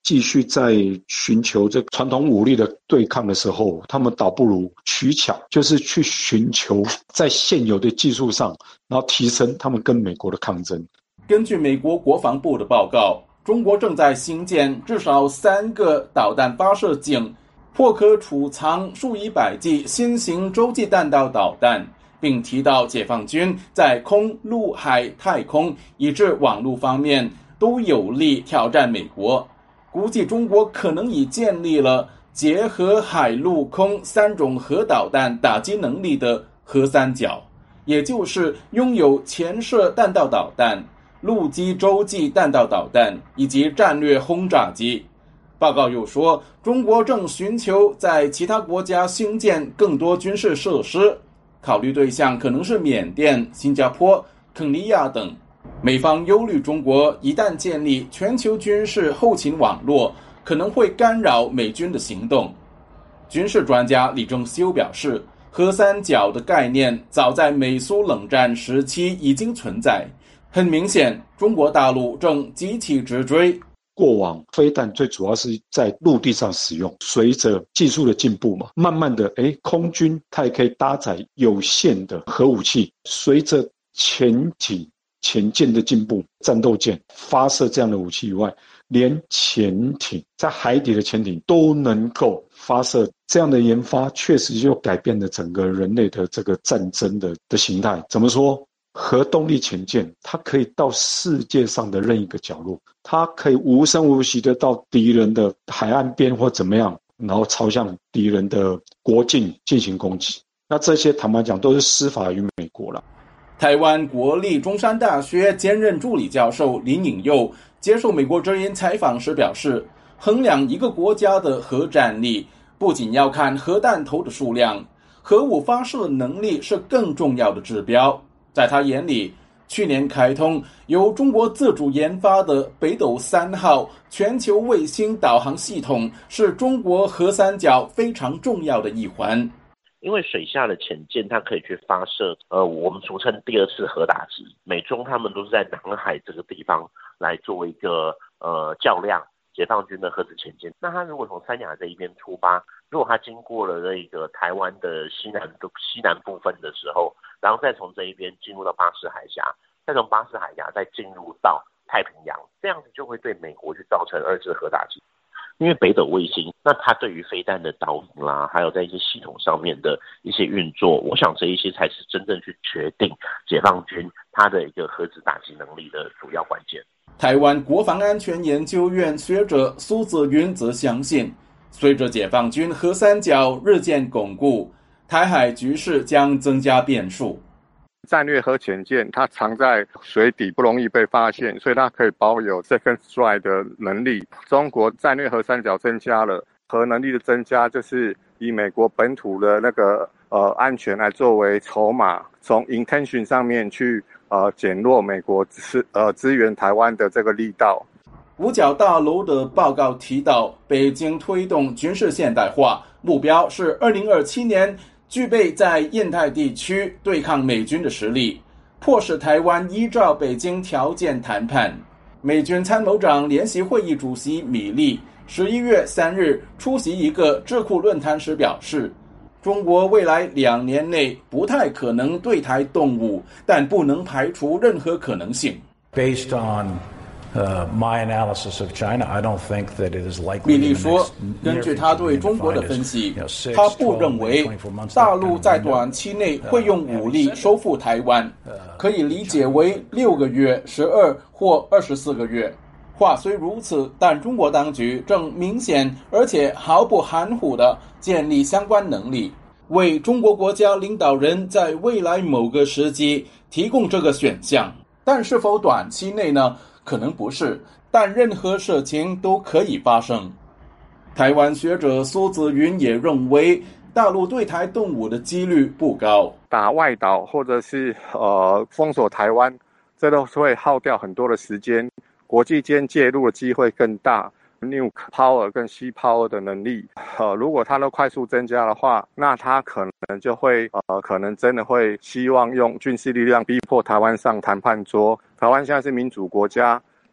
继续在寻求这传统武力的对抗的时候，他们倒不如取巧，就是去寻求在现有的技术上，然后提升他们跟美国的抗争。 根据美国国防部的报告，中国正在兴建至少三个导弹发射井，或可储藏数以百计新型洲际弹道导弹，并提到解放军在空、陆、海、太空以至网络方面都有力挑战美国。估计中国可能已建立了结合海陆空三种核导弹打击能力的核三角，也就是拥有潜射弹道导弹、陆基洲际弹道导弹以及战略轰炸机。报告又说，中国正寻求在其他国家兴建更多军事设施，考虑对象可能是缅甸、新加坡、肯尼亚等。美方忧虑中国一旦建立全球军事后勤网络，可能会干扰美军的行动。军事专家李正修表示，核三角的概念早在美苏冷战时期已经存在，很明显中国大陆正急起直追。 过往飞弹最主要是在陆地上使用，随着技术的进步嘛，慢慢的诶空军它也可以搭载有限的核武器，随着潜艇潜舰的进步，战斗舰发射这样的武器以外，连潜艇在海底的潜艇都能够发射，这样的研发确实就改变了整个人类的这个战争的的形态。怎么说？核动力潜舰它可以到世界上的任意一个角落，它可以无声无息的到敌人的海岸边或怎么样，然后朝向敌人的国境进行攻击。那这些坦白讲都是施法于美国了。 台湾国立中山大学兼任助理教授林颖佑接受美国之音采访时表示，衡量一个国家的核战力，不仅要看核弹头的数量，核武发射能力是更重要的指标。在他眼里，去年开通由中国自主研发的北斗三号全球卫星导航系统是中国核三角非常重要的一环。 因为水下的潜舰它可以去发射呃，我们俗称第二次核打击，美中他们都是在南海这个地方来做一个呃较量解放军的核子潜舰。那它如果从三亚这一边出发，如果它经过了那个台湾的西南西南部分的时候，然后再从这一边进入到巴士海峡，再从巴士海峡再进入到太平洋，这样子就会对美国去造成二次核打击。因为北斗卫星，那它对于飞弹的导引啦，还有在一些系统上面的一些运作，我想这一些才是真正去决定解放军它的一个核子打击能力的主要关键。 台湾国防安全研究院学者苏子云则相信，随着解放军核三角日渐巩固，台海局势将增加变数。 战略核潜舰它藏在水底，不容易被发现，所以它可以保有 second strike 的能力。中国战略核三角增加了，核能力的增加就是以美国本土的那个呃安全来作为筹码，从 intention 上面去呃减弱美国支呃支援台湾的这个力道。 五角大楼的报告提到，北京推动军事现代化，目标是二零二七年具备在印太地区对抗美军的实力，迫使台湾依照北京条件谈判。美军参谋长联席会议主席米利十一月三日出席一个智库论坛时表示，中国未来两年内不太可能对台动武，但不能排除任何可能性。 Based on Uh, my analysis of China, I don't think that it is likely. 米利说，根据他对中国的分析，他不认为大陆在短期内会用武力收复台湾，可以理解为六个月、十二或二十四个月。话虽如此，但中国当局正明显而且毫不含糊地建立相关能力，为中国国家领导人在未来某个时机提供这个选项。但是否短期内呢？可能不是，但任何事情都可以发生。台湾学者苏子云也认为，大陆对台动武的几率不高。 打外岛或者是呃封锁台湾，这都会耗掉很多的时间，国际间介入的机会更大。Nuke power 跟 Sea power 的能力，呃，如果它都快速增加的话，那它可能就会呃，可能真的会希望用军事力量逼迫台湾上谈判桌。台湾现在是民主国家，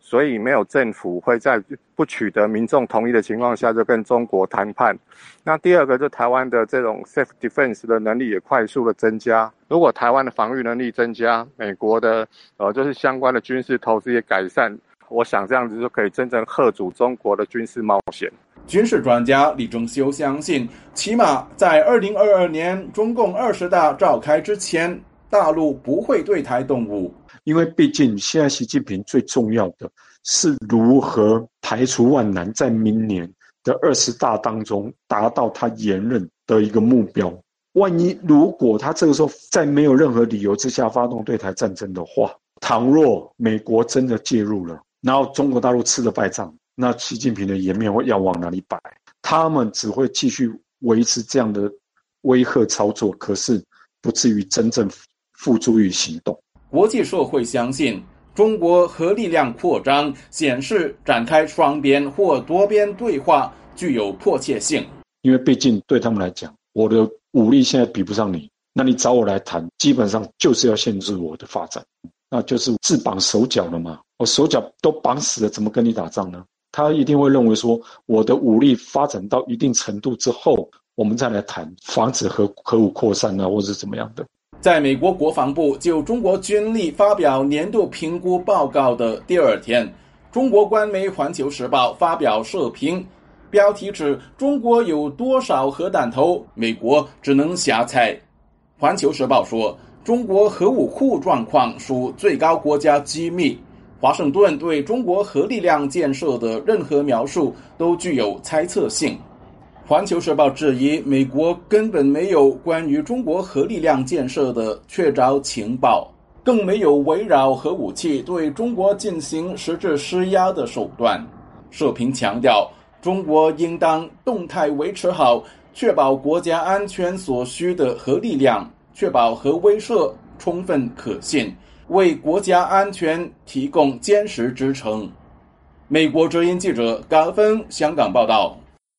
所以没有政府会在不取得民众同意的情况下就跟中国谈判。那第二个，就台湾的这种 self defense 的能力也快速的增加。如果台湾的防御能力增加，美国的呃就是相关的军事投资也改善，我想这样子就可以真正吓阻中国的军事冒险。 军事专家李正修相信，起码在二零二二年中共二十大召开之前，大陆不会对台动武。 因为毕竟现在习近平最重要的是如何排除万难，在明年的二十大当中达到他连任的一个目标。万一如果他这个时候在没有任何理由之下发动对台战争的话，倘若美国真的介入了，然后中国大陆吃了败仗，那习近平的颜面要往哪里摆？他们只会继续维持这样的威吓操作，可是不至于真正付诸于行动。 国际社会相信，中国核力量扩张显示展开双边或多边对话具有迫切性。 因为毕竟对他们来讲，我的武力现在比不上你，那你找我来谈，基本上就是要限制我的发展，那就是自绑手脚了嘛。我手脚都绑死了，怎么跟你打仗呢？他一定会认为说，我的武力发展到一定程度之后，我们再来谈防止核核武扩散啊，或者是怎么样的。 在美国国防部就中国军力发表年度评估报告的第二天，中国官媒《环球时报》发表社评，标题指中国有多少核弹头，美国只能瞎猜。《环球时报》说，中国核武库状况属最高国家机密，华盛顿对中国核力量建设的任何描述都具有猜测性。环球时报质疑美国根本没有关于中国核力量建设的确凿情报，更没有围绕核武器对中国进行实质施压的手段。社评强调，中国应当动态维持好确保国家安全所需的核力量，确保核威慑充分可信，为国家安全提供坚实支撑。美国之音记者高芬香港报道。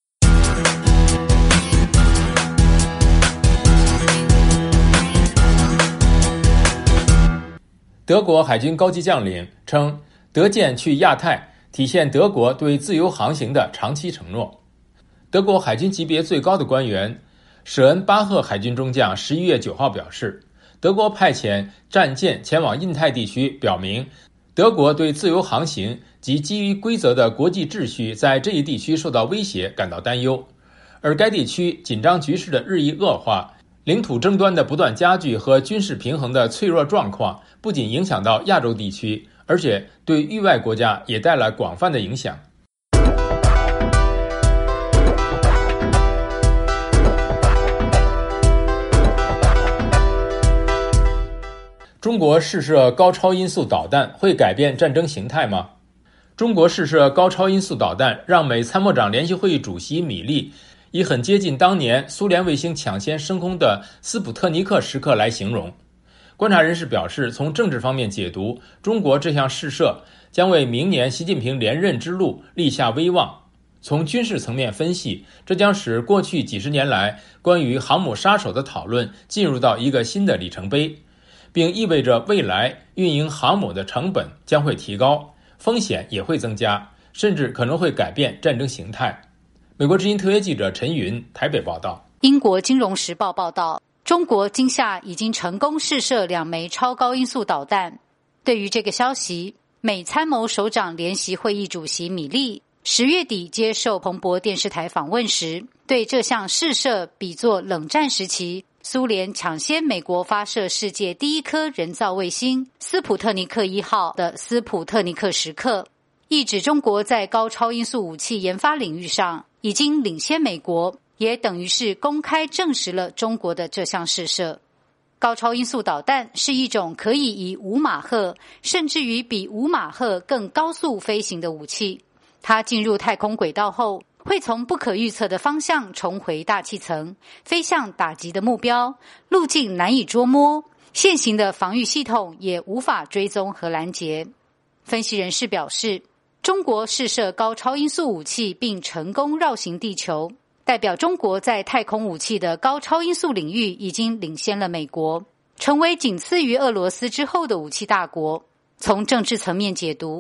德国海军高级将领称，德舰去亚太体现德国对自由航行的长期承诺。德国海军级别最高的官员舍恩巴赫海军中将十一月九号表示，德国派遣战舰前往印太地区，表明德国对自由航行及基于规则的国际秩序在这一地区受到威胁感到担忧。而该地区紧张局势的日益恶化，领土争端的不断加剧和军事平衡的脆弱状况，不仅影响到亚洲地区，而且对域外国家也带来广泛的影响。中国试射高超音速导弹会改变战争形态吗？中国试射高超音速导弹让美参谋长联席会议主席米利以很接近当年苏联卫星抢先升空的斯普特尼克时刻来形容。观察人士表示，从政治方面解读，中国这项试射将为明年习近平连任之路立下威望。从军事层面分析，这将使过去几十年来关于航母杀手的讨论进入到一个新的里程碑，并意味着未来运营航母的成本将会提高，风险也会增加，甚至可能会改变战争形态。美国之音特约记者陈云台北报道。 英国金融时报报道，中国今夏已经成功试射两枚超高音速导弹。对于这个消息，美参谋首长联席会议主席米利十月底接受彭博电视台访问时，对这项试射比作冷战时期苏联抢先美国发射世界第一颗人造卫星斯普特尼克一号的斯普特尼克时刻，意指中国在高超音速武器研发领域上已经领先美国，也等于是公开证实了中国的这项试射。高超音速导弹是一种可以以五马赫甚至于比五马赫更高速飞行的武器，它进入太空轨道后会从不可预测的方向重回大气层，飞向打击的目标，路径难以捉摸，现行的防御系统也无法追踪和拦截。分析人士表示，中国试射高超音速武器并成功绕行地球，代表中国在太空武器的高超音速领域已经领先了美国，成为仅次于俄罗斯之后的武器大国。从政治层面解读，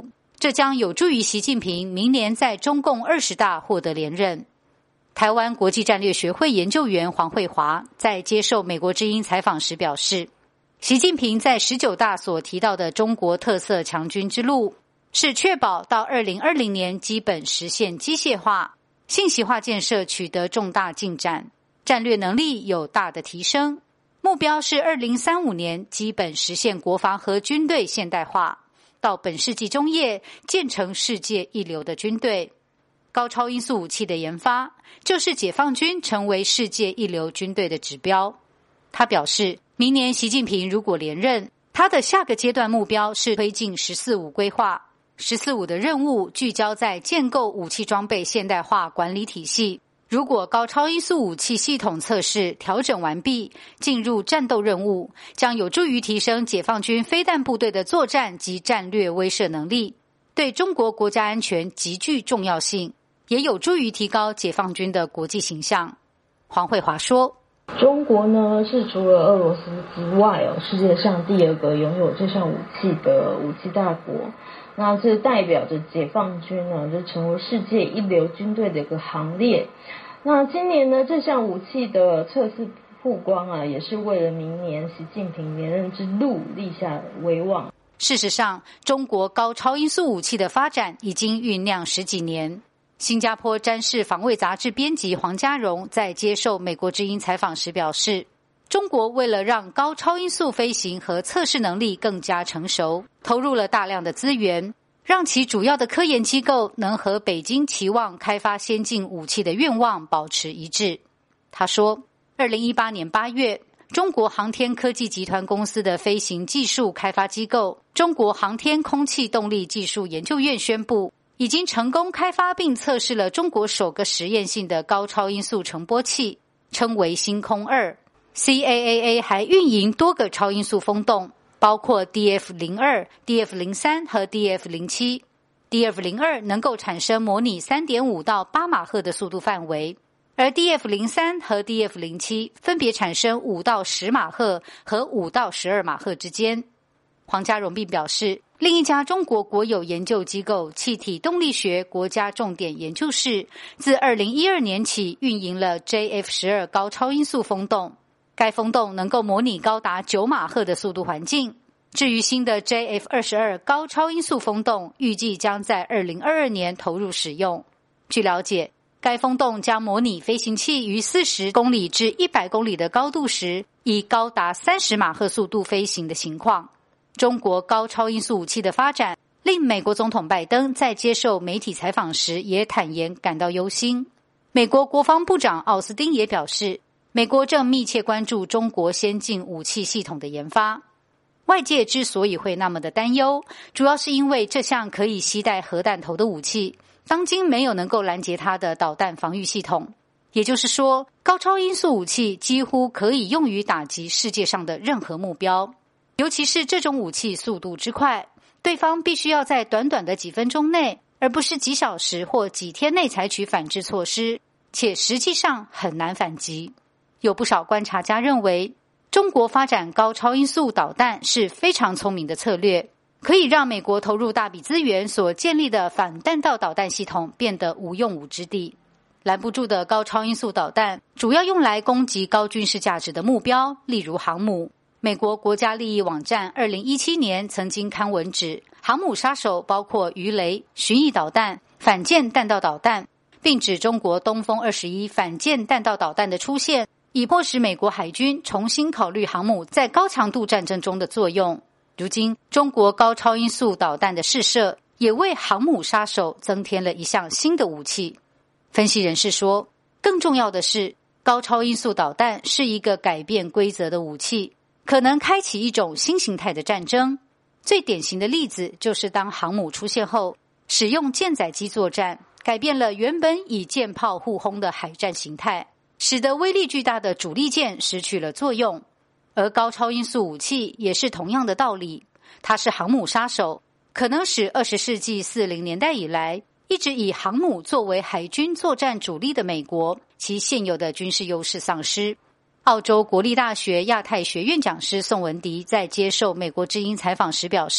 这将有助于习近平明年在中共二十大获得连任。台湾国际战略学会研究员黄惠华在接受美国之音采访时表示，习近平在十九大所提到的中国特色强军之路，是确保到二零二零年基本实现机械化、信息化建设取得重大进展，战略能力有大的提升，目标是二零三五年基本实现国防和军队现代化，到本世纪中叶建成世界一流的军队。高超音速武器的研发就是解放军成为世界一流军队的指标。他表示，明年习近平如果连任，他的下个阶段目标是推进十四五规划。十四五的任务聚焦在建构武器装备现代化管理体系。如果高超音速武器系统测试调整完毕，进入战斗任务，将有助于提升解放军飞弹部队的作战及战略威慑能力，对中国国家安全极具重要性，也有助于提高解放军的国际形象。黄惠华说， 中国呢是除了俄罗斯之外哦，世界上第二个拥有这项武器的武器大国。那这代表着解放军呢就成为世界一流军队的一个行列。那今年呢这项武器的测试曝光啊，也是为了明年习近平连任之路立下威望。 事实上，中国高超音速武器的发展已经酝酿十几年。新加坡詹氏防卫杂志编辑黄家荣在接受美国之音采访时表示，中国为了让高超音速飞行和测试能力更加成熟，投入了大量的资源，让其主要的科研机构能和北京期望开发先进武器的愿望保持一致。他说，二零一八年八月，中国航天科技集团公司的飞行技术开发机构中国航天空气动力技术研究院宣布，已经成功开发并测试了中国首个实验性的高超音速乘波器，称为星空二。C A A A 还运营多个超音速风洞，包括 D F 零二、D F 零三 和 D F 零七。D F 零二 能够产生模拟 三点五 到八马赫的速度范围，而 D F 零三 和 D F 零七 分别产生五到十马赫和五到十二马赫之间。黄家荣并表示，另一家中国国有研究机构气体动力学国家重点研究室自二零一二年起运营了 J F 十二 高超音速风洞，该风洞能够模拟高达九马赫的速度环境。至于新的 J F 二十二 高超音速风洞，预计将在二零二二年投入使用。据了解，该风洞将模拟飞行器于四十公里至一百公里的高度时，以高达三十马赫速度飞行的情况。中国高超音速武器的发展，令美国总统拜登在接受媒体采访时也坦言感到忧心。美国国防部长奥斯汀也表示，美国正密切关注中国先进武器系统的研发。外界之所以会那么的担忧，主要是因为这项可以携带核弹头的武器，当今没有能够拦截它的导弹防御系统。也就是说，高超音速武器几乎可以用于打击世界上的任何目标。尤其是这种武器速度之快，对方必须要在短短的几分钟内，而不是几小时或几天内采取反制措施，且实际上很难反击。有不少观察家认为，中国发展高超音速导弹是非常聪明的策略，可以让美国投入大笔资源所建立的反弹道导弹系统变得无用武之地。拦不住的高超音速导弹主要用来攻击高军事价值的目标，例如航母。美国国家利益网站二零一七年曾经刊文指，航母杀手包括鱼雷、巡弋导弹、反舰弹道导弹，并指中国东风二十一反舰弹道导弹的出现，以迫使美国海军重新考虑航母在高强度战争中的作用。如今，中国高超音速导弹的试射也为航母杀手增添了一项新的武器。分析人士说，更重要的是，高超音速导弹是一个改变规则的武器，可能开启一种新形态的战争。最典型的例子就是当航母出现后，使用舰载机作战，改变了原本以舰炮互轰的海战形态，使得威力巨大的主力舰失去了作用。而高超音速武器也是同样的道理，它是航母杀手，可能使二十世纪四零年代以来一直以航母作为海军作战主力的美国，其现有的军事优势丧失。澳洲国立大学亚太学院讲师宋文迪在接受美国之音采访时表示，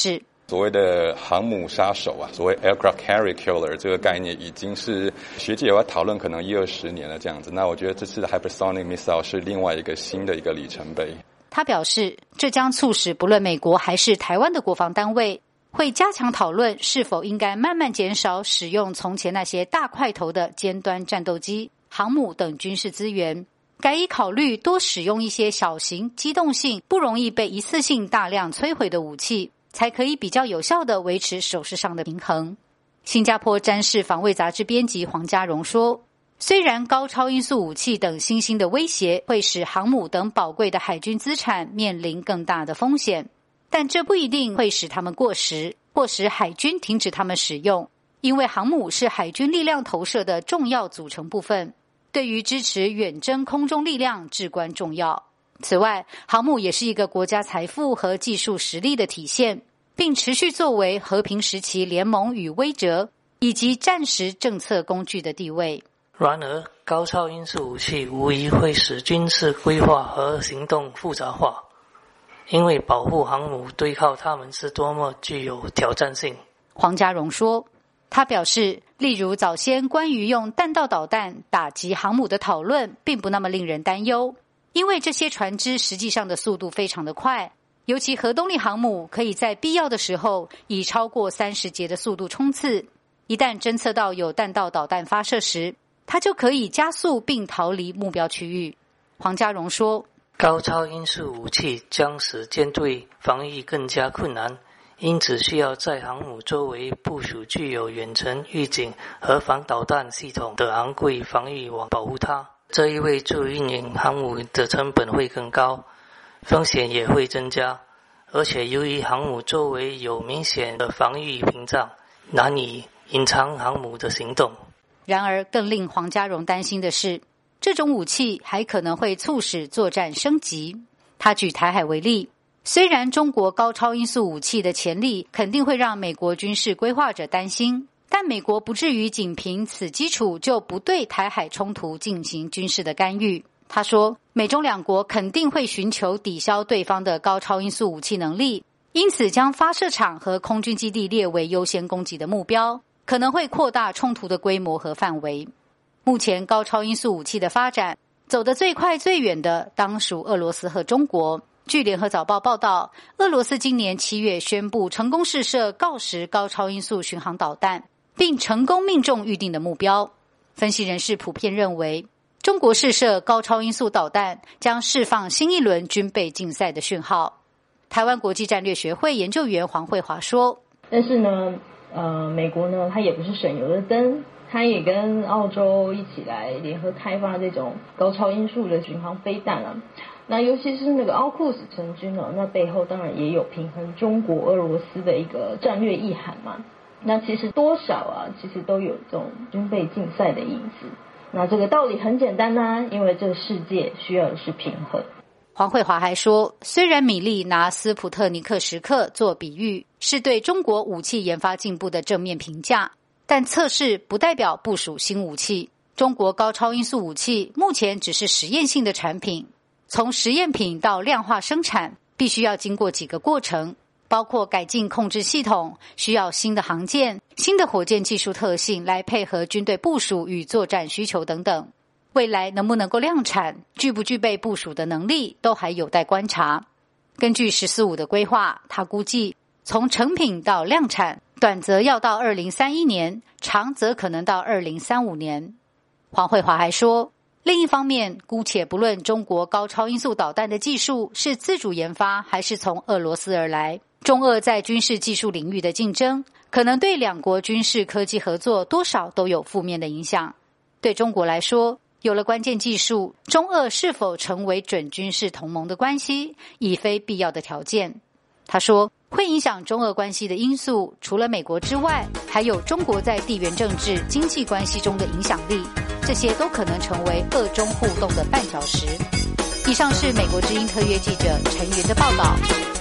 所谓的航母杀手啊，所谓 aircraft carrier killer 这个概念已经是学界有在讨论可能一二十年了这样子。那我觉得这次的 hypersonic missile 是另外一个新的一个里程碑。 他表示，这将促使不论美国还是台湾的国防单位会加强讨论是否应该慢慢减少使用从前那些大块头的尖端战斗机、航母等军事资源，改以考虑多使用一些小型、机动性不容易被一次性大量摧毁的武器，才可以比较有效地维持手势上的平衡。新加坡战事防卫杂志编辑黄家荣说，虽然高超音速武器等新兴的威胁会使航母等宝贵的海军资产面临更大的风险，但这不一定会使他们过时，或使海军停止他们使用，因为航母是海军力量投射的重要组成部分，对于支持远征空中力量至关重要。此外，航母也是一个国家财富和技术实力的体现，并持续作为和平时期联盟与威慑以及战时政策工具的地位。 然而，高超音速武器无疑会使军事规划和行动复杂化，因为保护航母对抗他们是多么具有挑战性。 黄家荣说，他表示，例如早先关于用弹道导弹打击航母的讨论并不那么令人担忧，因为这些船只实际上的速度非常的快，尤其核动力航母可以在必要的时候以超过三十节的速度冲刺，一旦侦测到有弹道导弹发射时，它就可以加速并逃离目标区域。黄家荣说， 高超音速武器将使舰队防御更加困难，因此需要在航母周围部署具有远程预警和防导弹系统的昂贵防御网保护它。这意味着运营航母的成本会更高，风险也会增加，而且由于航母周围有明显的防御屏障，难以隐藏航母的行动。 然而，更令黄家荣担心的是，这种武器还可能会促使作战升级。他举台海为例，虽然中国高超音速武器的潜力肯定会让美国军事规划者担心，但美国不至于仅凭此基础就不对台海冲突进行军事的干预。他说，美中两国肯定会寻求抵消对方的高超音速武器能力，因此将发射场和空军基地列为优先攻击的目标，可能会扩大冲突的规模和范围。目前高超音速武器的发展走得最快最远的当属俄罗斯和中国。据联合早报报道，俄罗斯今年七月宣布成功试射锆石高超音速巡航导弹，并成功命中预定的目标。分析人士普遍认为，中国试射高超音速导弹将释放新一轮军备竞赛的讯号。台湾国际战略学会研究员黄慧华说， 但是呢呃，美国呢它也不是省油的灯，它也跟澳洲一起来联合开发这种高超音速的巡航飞弹啊。那尤其是那个奥库斯成军呢，那背后当然也有平衡中国俄罗斯的一个战略意涵嘛。那其实多少啊，其实都有这种军备竞赛的影子。那这个道理很简单啊，因为这个世界需要的是平衡。 黄慧华还说，虽然米利拿斯普特尼克时刻做比喻是对中国武器研发进步的正面评价，但测试不代表部署新武器。中国高超音速武器目前只是实验性的产品，从实验品到量化生产必须要经过几个过程，包括改进控制系统，需要新的航舰、新的火箭技术特性来配合军队部署与作战需求等等。未来能不能够量产，具不具备部署的能力，都还有待观察。根据十四五的规划，他估计从成品到量产，短则要到二零三一年，长则可能到二零三五年。黄慧华还说，另一方面，姑且不论中国高超音速导弹的技术是自主研发还是从俄罗斯而来，中俄在军事技术领域的竞争，可能对两国军事科技合作多少都有负面的影响。对中国来说，有了关键技术，中俄是否成为准军事同盟的关系，已非必要的条件。他说，会影响中俄关系的因素，除了美国之外，还有中国在地缘政治、经济关系中的影响力，这些都可能成为俄中互动的绊脚石。以上是美国之音特约记者陈云的报道。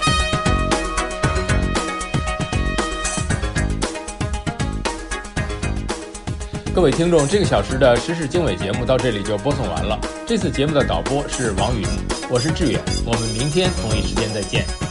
各位听众，这个小时的时事经纬节目到这里就播送完了。这次节目的导播是王云，我是志远，我们明天同一时间再见。